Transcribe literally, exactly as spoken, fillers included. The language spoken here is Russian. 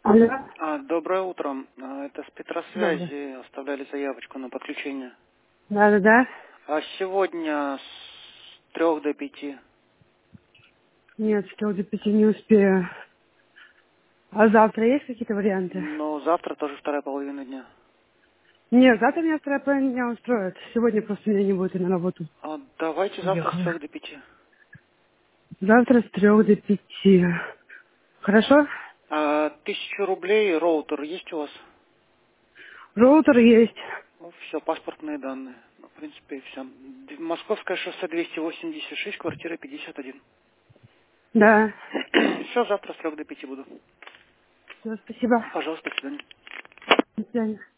Алло, А, доброе утро. А, Это с добрый. Петросвязи оставляли заявочку на подключение. Да-да-да. А сегодня с трех до пяти. Нет, что до пяти не успею. А завтра есть какие-то варианты? Но завтра тоже вторая половина дня. Нет, завтра меня вторая половина меня устроит. Сегодня просто меня не будет и на работу. А, давайте завтра с Уехала. трех до пяти. Завтра с трех до пяти. Хорошо? А, тысячу рублей роутер есть у вас? Роутер есть. Ну, все, паспортные данные. Ну, в принципе, все. Московское шоссе двести восемьдесят шесть, квартира пятьдесят один. Да. Все, завтра с трех до пяти буду. Все, спасибо. Пожалуйста, до свидания. До свидания.